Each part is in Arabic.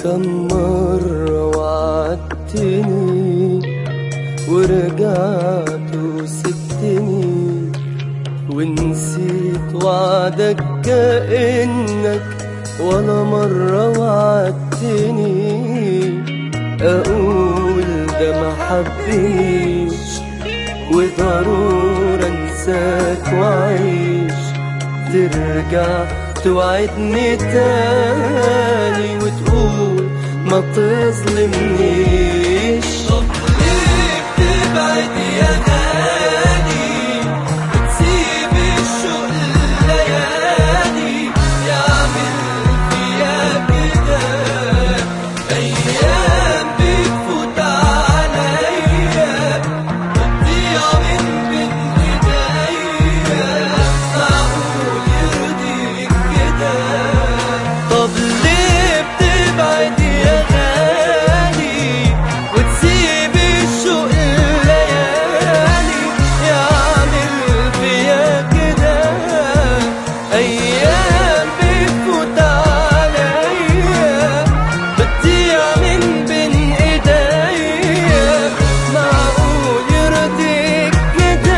كم مرة وعدتني ورجعت وسبتني ونسيت وعدك كأنك ولا مرة وعدتني. أقول ده ما حبنيش وضروري انساك وعيش، ترجع توعدني تاني وتقول ما تظلمنيش. طب ليه بتبعد يا غالي وتسيب الشوق الليالي يعمل فيا كده؟ أيام بتفوت عليا بتضيع من بين إيديا، معقول يرضيك كده؟ طب ليه بتبعد يا غالي وتسيب الشوق الليالي يعمل فيا كده؟ أيام بتفوت عليا بتضيع من بين إيديا، معقول يرضيك كده؟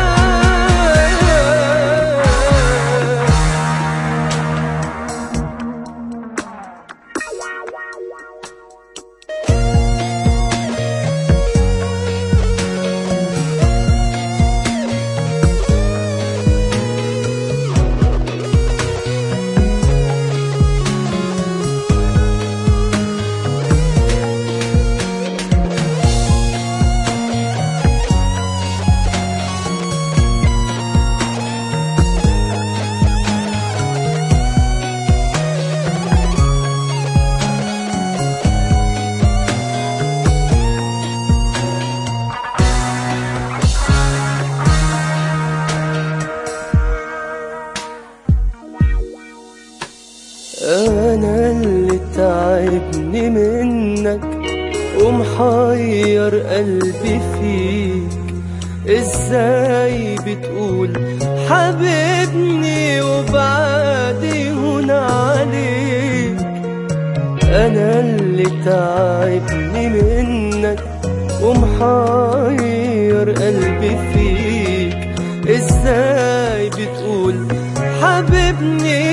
أنا اللي تعبني منك ومحير قلبي فيك، إزاي بتقول حبيبني وبعدي هون عليك؟ أنا اللي تعبني منك ومحير قلبي فيك، إزاي بتقول حبيبني